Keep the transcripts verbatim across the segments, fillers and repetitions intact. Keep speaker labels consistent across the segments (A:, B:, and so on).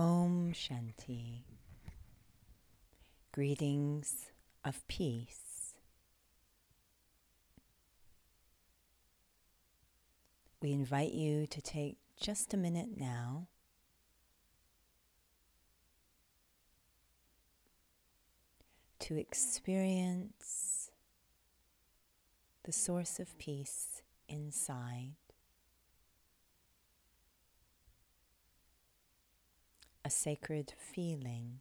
A: Om Shanti. Greetings of peace. We invite you to take just a minute now to experience the source of peace inside, a sacred feeling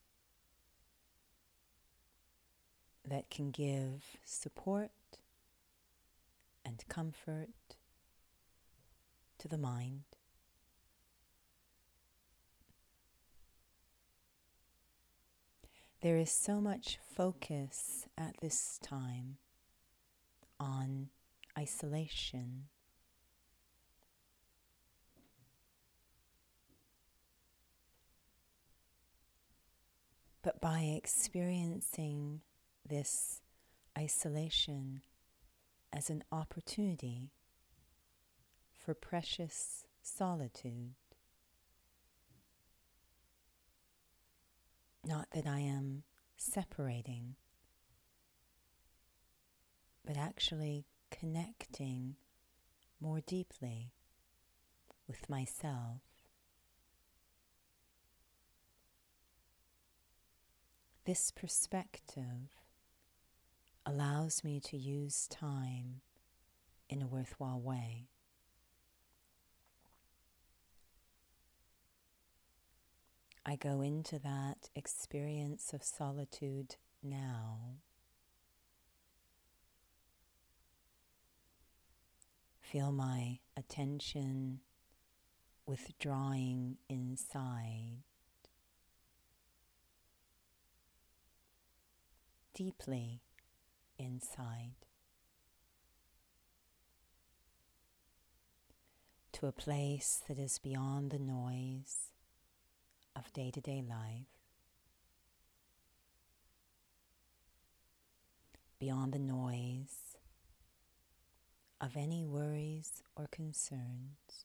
A: that can give support and comfort to the mind. There is so much focus at this time on isolation. But by experiencing this isolation as an opportunity for precious solitude, not that I am separating, but actually connecting more deeply with myself. This perspective allows me to use time in a worthwhile way. I go into that experience of solitude now, feel my attention withdrawing inside, deeply inside, to a place that is beyond the noise of day-to-day life, beyond the noise of any worries or concerns,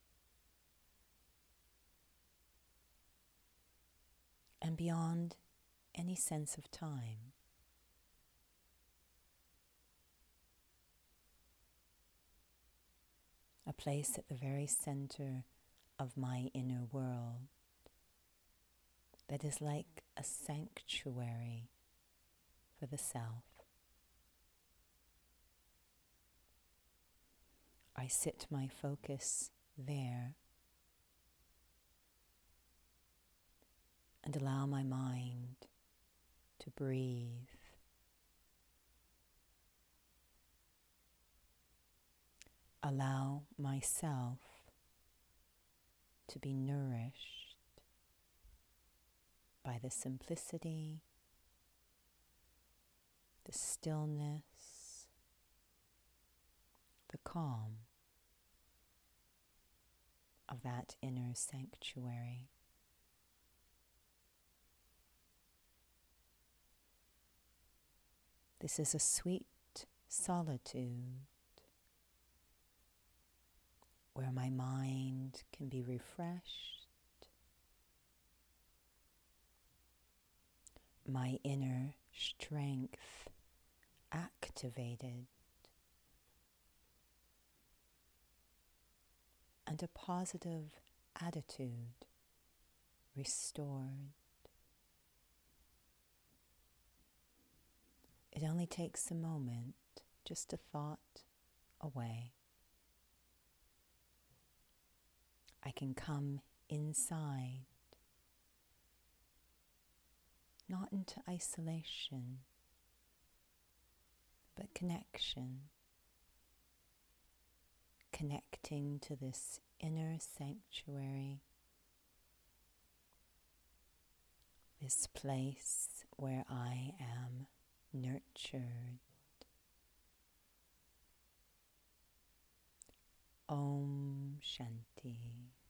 A: and beyond any sense of time. A place at the very center of my inner world that is like a sanctuary for the self. I sit my focus there and allow my mind to breathe. Allow myself to be nourished by the simplicity, the stillness, the calm of that inner sanctuary. This is a sweet solitude where my mind can be refreshed, my inner strength activated, and a positive attitude restored. It only takes a moment, just a thought away. I can come inside, not into isolation, but connection, connecting to this inner sanctuary, this place where I am nurtured. Om Shanti.